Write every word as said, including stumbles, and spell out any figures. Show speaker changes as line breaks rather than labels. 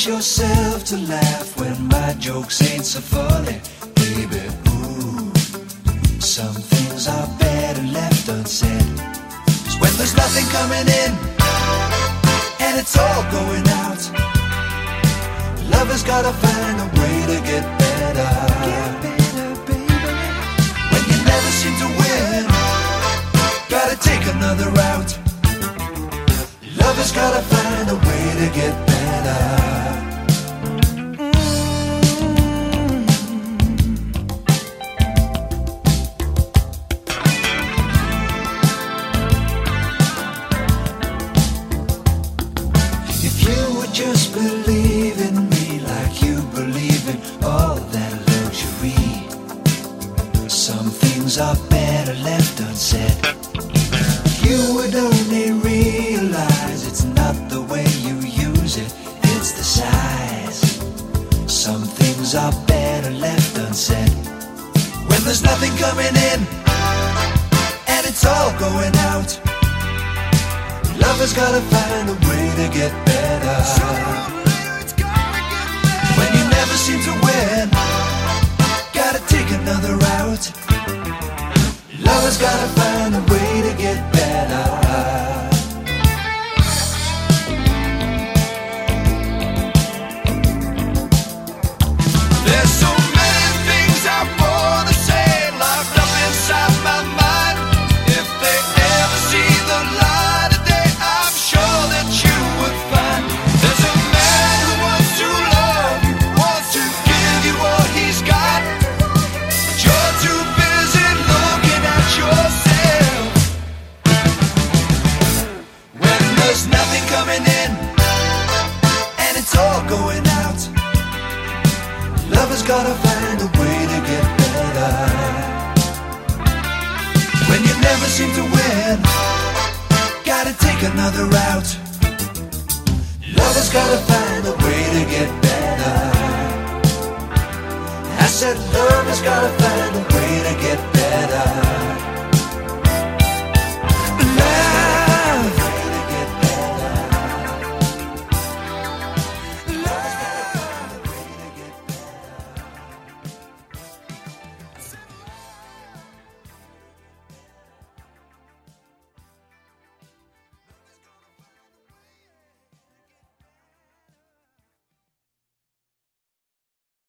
Force yourself to laugh when my jokes ain't so funny, baby. Ooh, some things are better left unsaid. 'Cause when there's nothing coming in and it's all going out, love has gotta find a way to get better. Get better, baby. When you never seem to win, gotta take another route. Love has gotta find a way to get better. If you would just believe in me like you believe in all that luxury, some things are better left unsaid. If you would only realize it's not the way you use it, it's the size. Some things are better left unsaid. When there's nothing coming in and it's all going out, love has gotta find a way to get better. When you never seem to win, gotta take another route. Love has gotta find a way to get better. There's so many things I wanna say locked up inside my mind. If they ever see the light of day, I'm sure that you would find there's a man who wants to love you, wants to give you all he's got, but you're too busy looking at yourself. When there's nothing coming in and it's all going out, love has gotta find a way to get better. When you never seem to win, gotta take another route. Love has gotta find a way to get better. I said love has gotta find a way to get better.